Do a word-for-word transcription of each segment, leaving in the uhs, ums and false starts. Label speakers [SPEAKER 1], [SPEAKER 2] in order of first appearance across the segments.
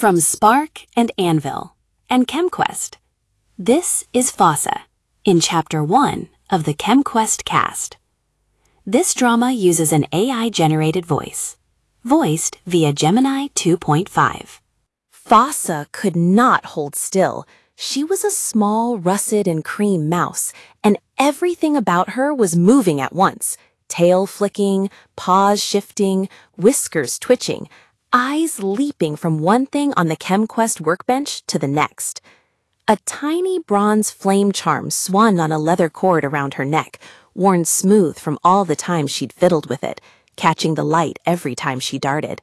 [SPEAKER 1] From Spark and Anvil and ChemQuest, this is Fossa in Chapter one of the ChemQuest cast. This drama uses an A I-generated voice, voiced via Gemini two point five.
[SPEAKER 2] Fossa could not hold still. She was a small russet and cream mouse, and everything about her was moving at once. Tail flicking, paws shifting, whiskers twitching, eyes leaping from one thing on the ChemQuest workbench to the next. A tiny bronze flame charm swung on a leather cord around her neck, worn smooth from all the time she'd fiddled with it, catching the light every time she darted.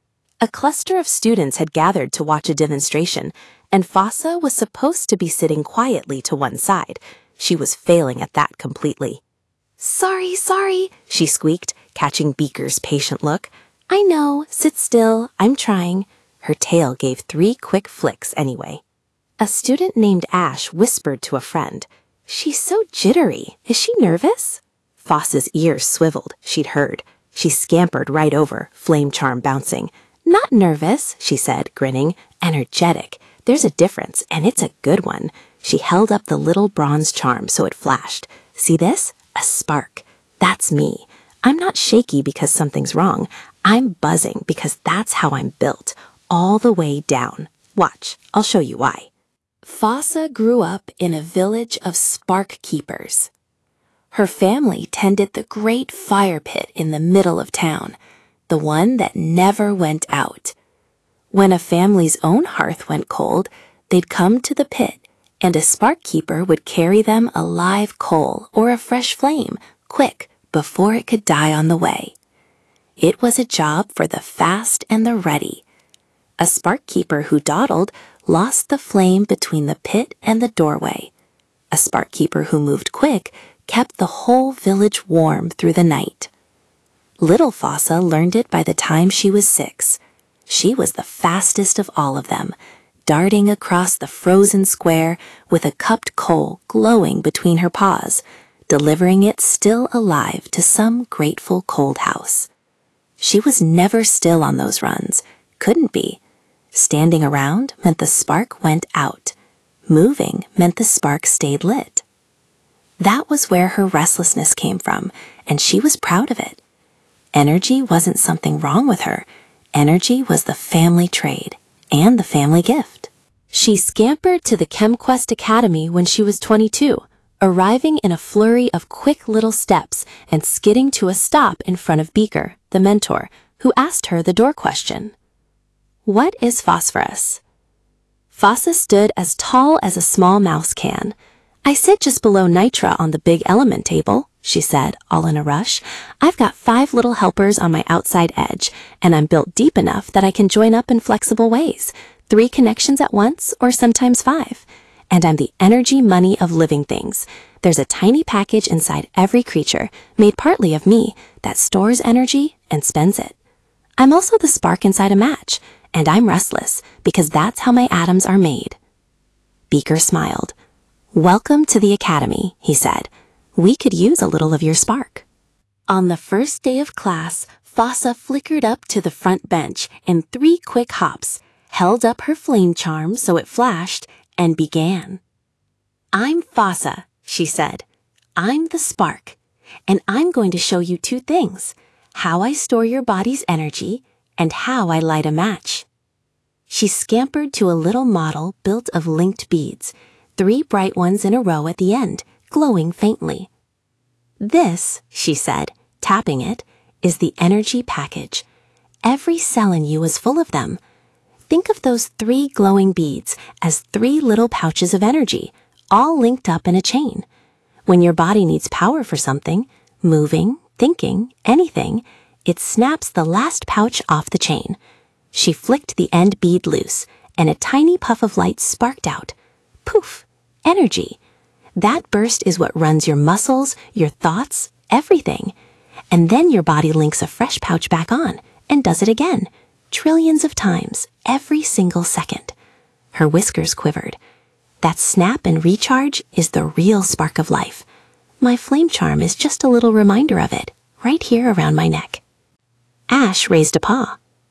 [SPEAKER 2] A cluster of students had gathered to watch a demonstration, and Fossa was supposed to be sitting quietly to one side. She was failing at that completely. "Sorry, sorry," she squeaked, catching Beaker's patient look. "I know, sit still, I'm trying." Her tail gave three quick flicks anyway. A student named Ash whispered to a friend, "She's so jittery. Is she nervous?" Fossa's ears swiveled. She'd heard. She scampered right over, flame charm bouncing. "Not nervous," she said, grinning. "Energetic. There's a difference, and it's a good one." She held up the little bronze charm so it flashed. "See this? A spark. That's me. I'm not shaky because something's wrong. I'm buzzing because that's how I'm built, all the way down. Watch, I'll show you why." Fossa grew up in a village of spark keepers. Her family tended the great fire pit in the middle of town, the one that never went out. When a family's own hearth went cold, they'd come to the pit, and a spark keeper would carry them a live coal or a fresh flame, quick, before it could die on the way. It was a job for the fast and the ready. A spark keeper who dawdled lost the flame between the pit and the doorway. A spark keeper who moved quick kept the whole village warm through the night. Little Fossa learned it by the time she was six. She was the fastest of all of them, darting across the frozen square with a cupped coal glowing between her paws, delivering it still alive to some grateful cold house. She was never still on those runs, couldn't be. Standing around meant the spark went out. Moving meant the spark stayed lit. That was where her restlessness came from, and she was proud of it. Energy wasn't something wrong with her. Energy was the family trade and the family gift. She scampered to the ChemQuest Academy when she was twenty-two, arriving in a flurry of quick little steps and skidding to a stop in front of Beaker, the mentor, who asked her the door question. "What is phosphorus?" Fossa stood as tall as a small mouse can. "I sit just below Nitra on the big element table," she said, all in a rush. "I've got five little helpers on my outside edge, and I'm built deep enough that I can join up in flexible ways, three connections at once or sometimes five. And I'm the energy money of living things. There's a tiny package inside every creature, made partly of me, that stores energy and spends it. I'm also the spark inside a match, and I'm restless because that's how my atoms are made." Beaker smiled. "Welcome to the academy," he said. "We could use a little of your spark." On the first day of class, Fossa flickered up to the front bench in three quick hops, held up her flame charm so it flashed, and began. "I'm Fossa," she said. "I'm the spark, and I'm going to show you two things, how I store your body's energy and how I light a match." She scampered to a little model built of linked beads, three bright ones in a row at the end, glowing faintly. "This," she said, tapping it, "is the energy package. Every cell in you is full of them. Think of those three glowing beads as three little pouches of energy, all linked up in a chain. When your body needs power for something, moving, thinking, anything, it snaps the last pouch off the chain." She flicked the end bead loose, and a tiny puff of light sparked out. Poof! Energy. That burst is what runs your muscles, your thoughts, everything. And then your body links a fresh pouch back on and does it again, trillions of times, every single second. Her whiskers quivered. That snap and recharge is the real spark of life. My flame charm is just a little reminder of it, right here around my neck. Ash raised a paw.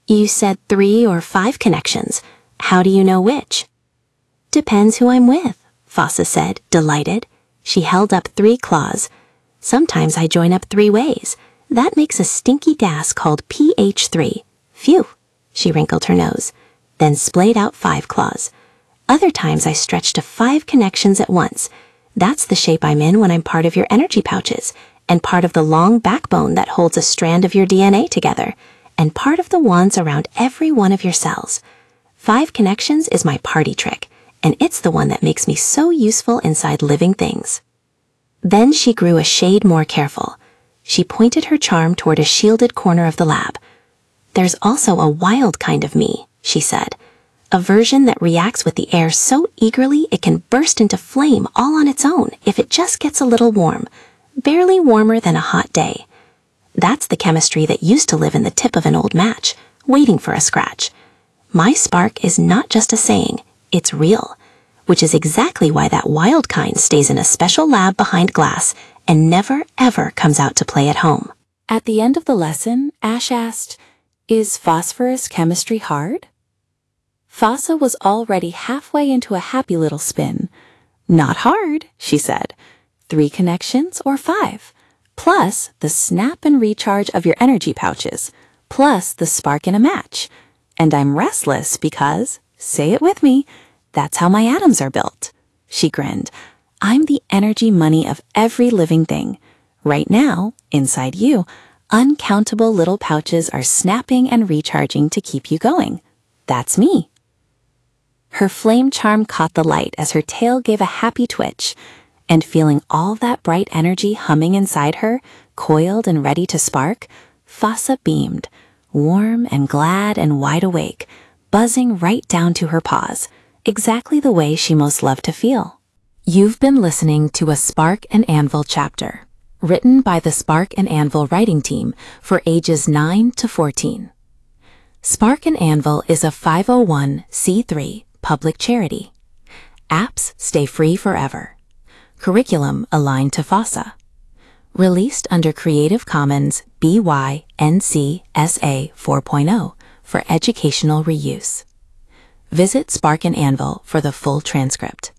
[SPEAKER 1] You said three or five connections. How do you know which? Depends who I'm with, Fossa said, delighted. She held up three claws. Sometimes I join up three ways. That makes a stinky das called P H three. Phew, she wrinkled her nose, then splayed out five claws. Other times I stretch to five connections at once. That's the shape I'm in when I'm part of your energy pouches, and part of the long backbone that holds a strand of your D N A together, and part of the ones around every one of your cells. Five connections is my party trick, and it's the one that makes me so useful inside living things. Then she grew a shade more careful. She pointed her charm toward a shielded corner of the lab. There's also a wild kind of me, she said, a version that reacts with the air so eagerly it can burst into flame all on its own if it just gets a little warm, barely warmer than a hot day. That's the chemistry that used to live in the tip of an old match, waiting for a scratch. My spark is not just a saying, it's real, which is exactly why that wild kind stays in a special lab behind glass and never ever comes out to play at home.
[SPEAKER 2] At the end of the lesson, Ash asked, "Is phosphorus chemistry hard?" Fossa was already halfway into a happy little spin. "Not hard," she said. "Three connections or five, plus the snap and recharge of your energy pouches, plus the spark in a match. And I'm restless because, say it with me, that's how my atoms are built." She grinned. "I'm the energy money of every living thing. Right now, inside you, uncountable little pouches are snapping and recharging to keep you going. That's me." Her flame charm caught the light as her tail gave a happy twitch, and feeling all that bright energy humming inside her, coiled and ready to spark, Fossa beamed, warm and glad and wide awake, buzzing right down to her paws, exactly the way she most loved to feel. You've been listening to a Spark and Anvil chapter, written by the Spark and Anvil writing team for ages nine to fourteen. Spark and Anvil is a five oh one c three public charity. Apps stay free forever. Curriculum aligned to Fossa. Released under Creative Commons B Y N C S A four point oh for educational reuse. Visit Spark and Anvil for the full transcript.